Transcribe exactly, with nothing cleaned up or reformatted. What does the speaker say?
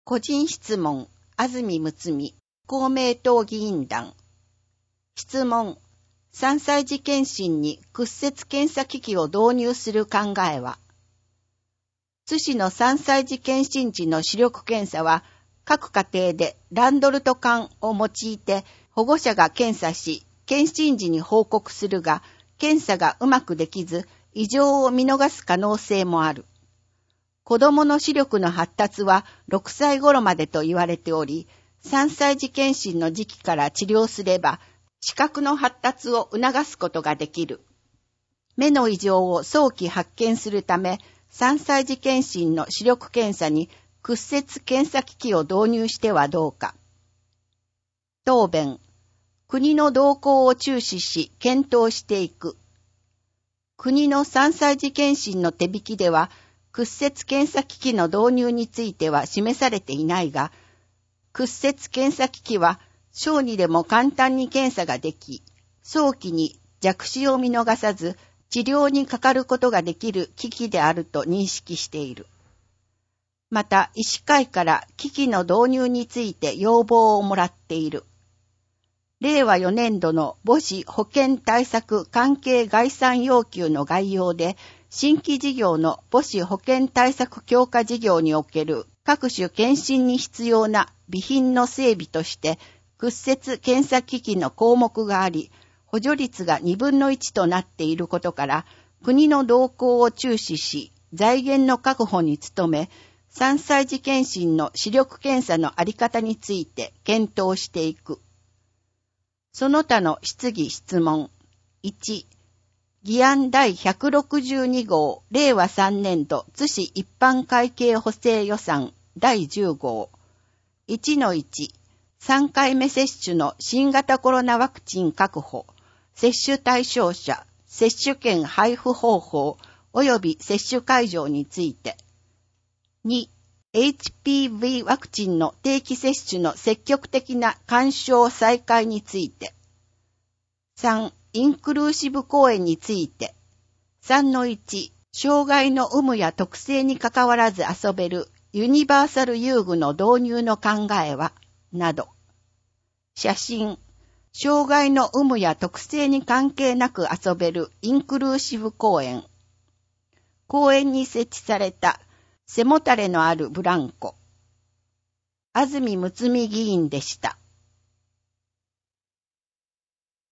個人質問、安住睦美、公明党議員団。質問、さんさい児検診に屈折検査機器を導入する考えは。津市のさんさい児検診時の視力検査は、各家庭でランドルト管を用いて保護者が検査し、検診時に報告するが、検査がうまくできず、異常を見逃す可能性もある。子供の視力の発達はろくさい頃までと言われており、さんさい児検診の時期から治療すれば、視覚の発達を促すことができる。目の異常を早期発見するため、さんさい児検診の視力検査に屈折検査機器を導入してはどうか。答弁、国の動向を注視し検討していく。国のさんさい児検診の手引きでは、屈折検査機器の導入については示されていないが、屈折検査機器は小児でも簡単に検査ができ、早期に弱視を見逃さず治療にかかることができる機器であると認識している。また、医師会から機器の導入について要望をもらっている。れいわよねんどの母子保健対策関係概算要求の概要で、新規事業の母子保健対策強化事業における各種検診に必要な備品の整備として屈折検査機器の項目があり、補助率がにぶんのいちとなっていることから、国の動向を注視し、財源の確保に努め、さんさい児検診の視力検査のあり方について検討していく。その他の質疑質問。いち、議案第ひゃくろくじゅうに号れいわさんねんど津市一般会計補正予算第じゅう号。いちのいち、さんかいめ接種の新型コロナワクチン確保、接種対象者、接種券配布方法及び接種会場について。に、エイチピーブイ ワクチンの定期接種の積極的な勧奨再開について。さん、インクルーシブ公園について。さんのいち、障害の有無や特性にかかわらず遊べるユニバーサル遊具の導入の考えは、など。写真、障害の有無や特性に関係なく遊べるインクルーシブ公園。公園に設置された背もたれのあるブランコ。安住睦美議員でした。